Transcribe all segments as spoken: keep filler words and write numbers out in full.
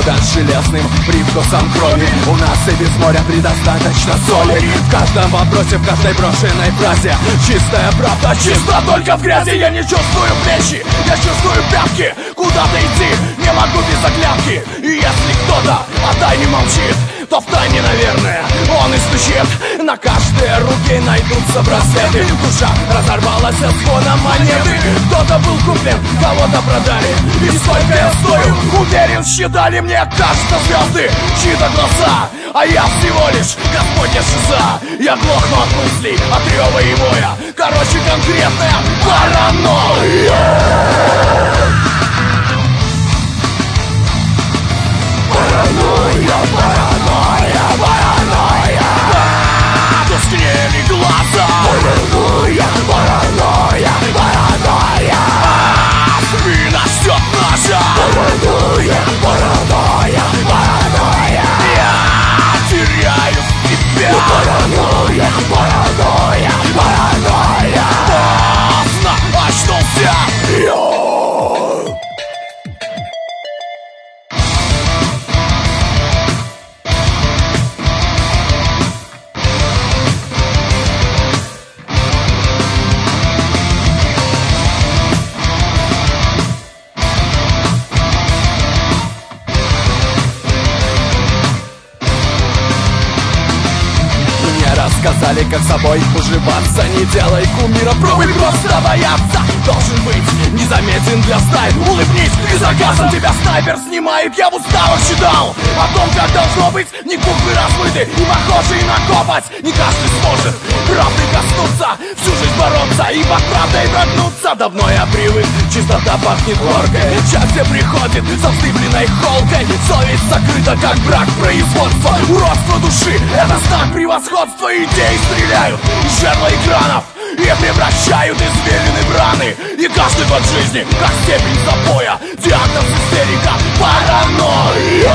вода с железным привкусом крови. У нас и без моря предостаточно соли. В каждом вопросе, в каждой брошенной фразе чистая правда, чисто только в грязи. Я не чувствую плечи, я чувствую пятки. Куда-то идти не могу без оглядки. И если кто-то о тайне молчит, то в тайне, наверное, он и стучит. На каждой руке найдутся браслеты. Душа разорвалась от звона монеты. Кто-то был куплен, кого-то продали. И сколько я стою, уверен, считали. Мне кажется, звезды чьи-то глаза, а я всего лишь Господня шиза. Я глохну от мыслей, от рева и воя. Короче, конкретная паранойя. Паранойя, паранойя, паранойя. Тускнели глаза. Паранойя, паранойя, паранойя. Спина ждет наша. Паранойя, паранойя, паранойя. Я теряю себя. Паранойя, паранойя, паранойя. Поздно очнулся я. Сказали, как собой уживаться. Не делай кумира, пробуй просто бояться. Должен быть незаметен для стаи. Улыбнись, и заказом тебя снайпер снимает. Я в уставах читал о том, как должно быть. Не буквы размыты и похожие на копоть. Не каждый сможет правды коснуться, всю жизнь бороться и под правдой прогнуться. Давно я привык, чистота пахнет хлоркой. Счастье приходит со вздыбленной холкой. Совесть закрыта, как брак производства. Уродство души — это знак превосходства. Идеи стреляют из жерла экранов и превращают извилины в раны. И каждый год жизни, как степень запоя. Диагноз истерика, паранойя.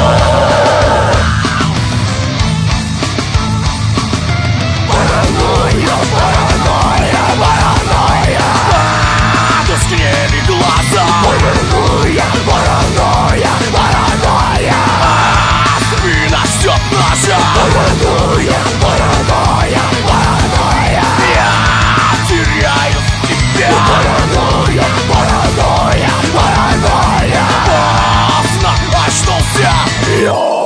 Паранойя, паранойя, паранойя. Тускнели глаза. Паранойя, паранойя, паранойя. Спина ждет наша. Паранойя, паранойя, паранойя. Я теряю себя. Паранойя, паранойя, паранойя. Поздно очнулся я.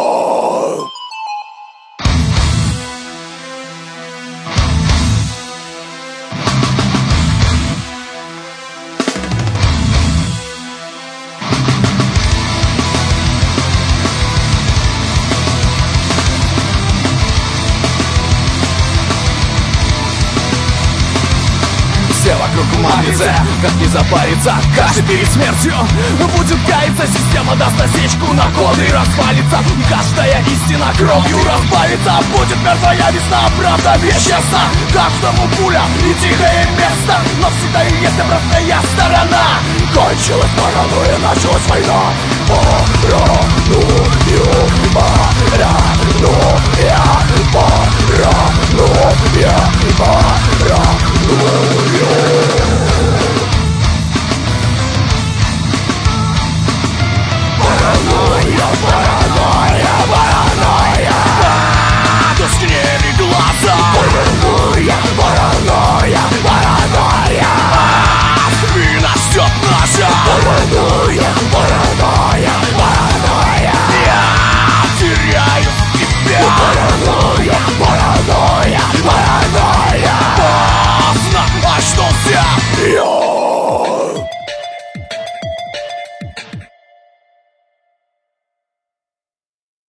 Все вокруг в матрице, как не запариться. Каждый перед смертью будет каяться. Система даст осечку на коды и распалится. И каждая истина кровью разбавится. Будет мертвая весна, правда бесчестна. Каждому пуля и тихое место. Но всегда и есть обратная сторона. Кончилась паранойя, началась война. Паранойя, паранойя, паранойя, паранойя.